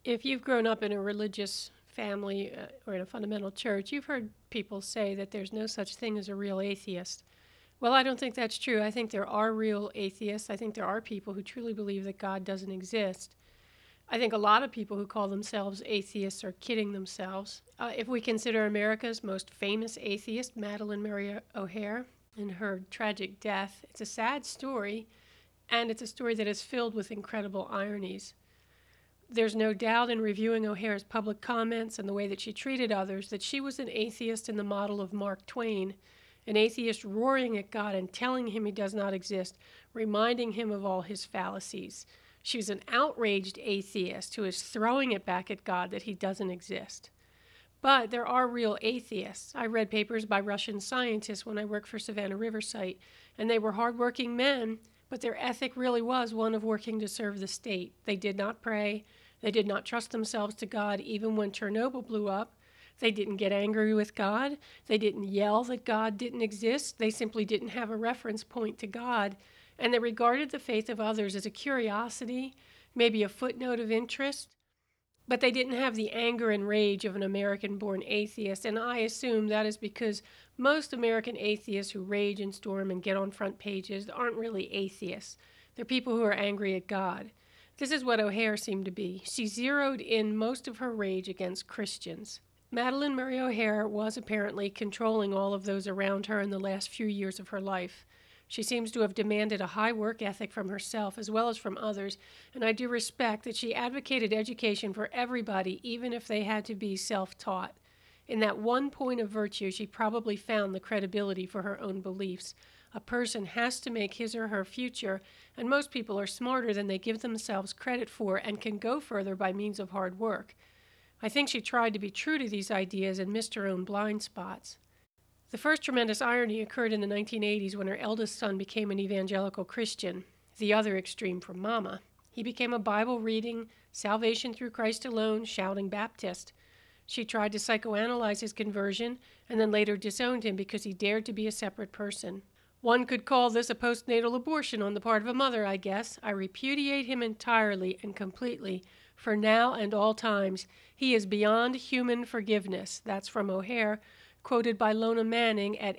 If you've grown up in a religious family or in a fundamental church, you've heard people say that there's no such thing as a real atheist. Well, I don't think that's true. I think there are real atheists. I think there are people who truly believe that God doesn't exist. I think a lot of people who call themselves atheists are kidding themselves. If we consider America's most famous atheist, Madalyn Murray O'Hair, and her tragic death, it's a sad story, and it's a story that is filled with incredible ironies. There's no doubt in reviewing O'Hair's public comments and the way that she treated others that she was an atheist in the model of Mark Twain, an atheist roaring at God and telling him he does not exist, reminding him of all his fallacies. She was an outraged atheist who is throwing it back at God that he doesn't exist. But there are real atheists. I read papers by Russian scientists when I worked for Savannah River Site, and they were hardworking men, but their ethic really was one of working to serve the state. They did not pray. They did not trust themselves to God even when Chernobyl blew up. They didn't get angry with God. They didn't yell that God didn't exist. They simply didn't have a reference point to God. And they regarded the faith of others as a curiosity, maybe a footnote of interest. But they didn't have the anger and rage of an American-born atheist, and I assume that is because most American atheists who rage and storm and get on front pages aren't really atheists. They're people who are angry at God. This is what O'Hair seemed to be. She zeroed in most of her rage against Christians. Madalyn Murray O'Hair was apparently controlling all of those around her in the last few years of her life. She seems to have demanded a high work ethic from herself as well as from others, and I do respect that she advocated education for everybody, even if they had to be self-taught. In that one point of virtue, she probably found the credibility for her own beliefs. A person has to make his or her future, and most people are smarter than they give themselves credit for and can go further by means of hard work. I think she tried to be true to these ideas and missed her own blind spots. The first tremendous irony occurred in the 1980s when her eldest son became an evangelical Christian, the other extreme from Mama. He became a Bible-reading, salvation through Christ alone, shouting Baptist. She tried to psychoanalyze his conversion and then later disowned him because he dared to be a separate person. One could call this a postnatal abortion on the part of a mother, I guess. I repudiate him entirely and completely, for now and all times. He is beyond human forgiveness. That's from O'Hair, quoted by Lona Manning at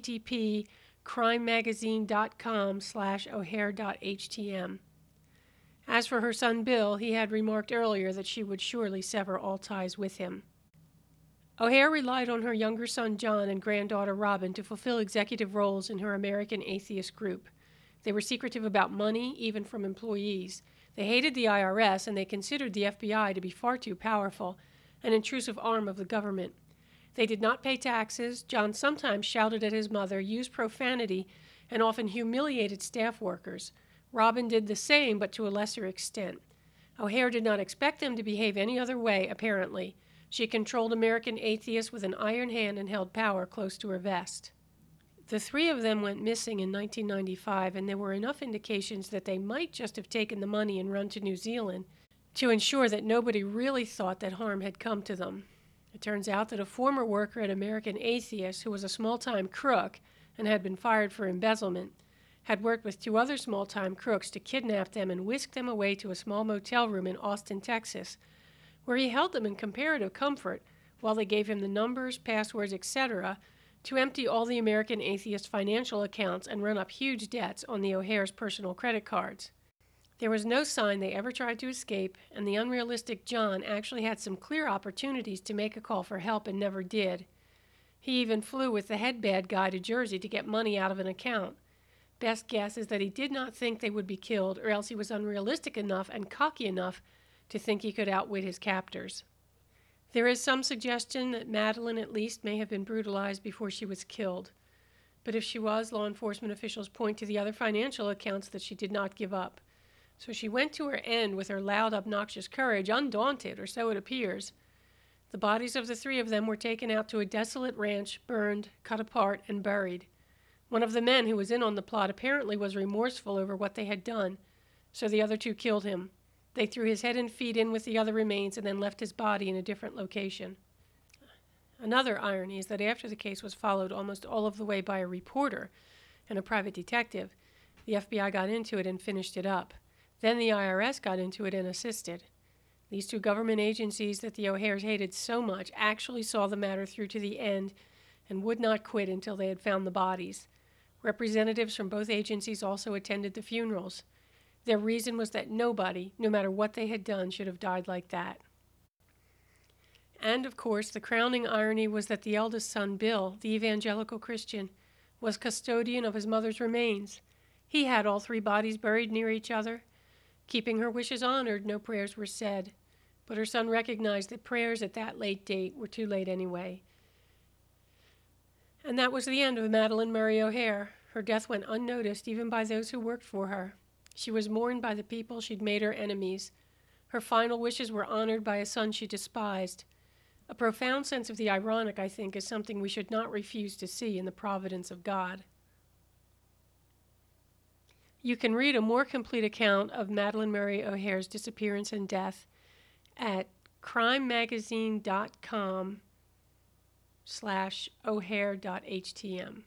http://crimemagazine.com/o'hair.htm. As for her son Bill, he had remarked earlier that she would surely sever all ties with him. O'Hair relied on her younger son John and granddaughter Robin to fulfill executive roles in her American atheist group. They were secretive about money, even from employees. They hated the IRS, and they considered the FBI to be far too powerful, an intrusive arm of the government. They did not pay taxes. John sometimes shouted at his mother, used profanity, and often humiliated staff workers. Robin did the same, but to a lesser extent. O'Hair did not expect them to behave any other way, apparently. She controlled American atheists with an iron hand and held power close to her vest. The three of them went missing in 1995, and there were enough indications that they might just have taken the money and run to New Zealand to ensure that nobody really thought that harm had come to them. It turns out that a former worker at American Atheist, who was a small-time crook and had been fired for embezzlement, had worked with two other small-time crooks to kidnap them and whisk them away to a small motel room in Austin, Texas, where he held them in comparative comfort while they gave him the numbers, passwords, etc., to empty all the American Atheist financial accounts and run up huge debts on the O'Hair's personal credit cards. There was no sign they ever tried to escape, and the unrealistic John actually had some clear opportunities to make a call for help and never did. He even flew with the head bad guy to Jersey to get money out of an account. Best guess is that he did not think they would be killed, or else he was unrealistic enough and cocky enough to think he could outwit his captors. There is some suggestion that Madalyn at least may have been brutalized before she was killed. But if she was, law enforcement officials point to the other financial accounts that she did not give up. So she went to her end with her loud, obnoxious courage, undaunted, or so it appears. The bodies of the three of them were taken out to a desolate ranch, burned, cut apart, and buried. One of the men who was in on the plot apparently was remorseful over what they had done, so the other two killed him. They threw his head and feet in with the other remains and then left his body in a different location. Another irony is that after the case was followed almost all of the way by a reporter and a private detective, the FBI got into it and finished it up. Then the IRS got into it and assisted. These two government agencies that the O'Hares hated so much actually saw the matter through to the end and would not quit until they had found the bodies. Representatives from both agencies also attended the funerals. Their reason was that nobody, no matter what they had done, should have died like that. And, of course, the crowning irony was that the eldest son, Bill, the evangelical Christian, was custodian of his mother's remains. He had all three bodies buried near each other. Keeping her wishes honored, no prayers were said, but her son recognized that prayers at that late date were too late anyway. And that was the end of Madalyn Murray O'Hair. Her death went unnoticed even by those who worked for her. She was mourned by the people she'd made her enemies. Her final wishes were honored by a son she despised. A profound sense of the ironic, I think, is something we should not refuse to see in the providence of God. You can read a more complete account of Madalyn Murray O'Hair's disappearance and death at crimemagazine.com/O'Hair.htm.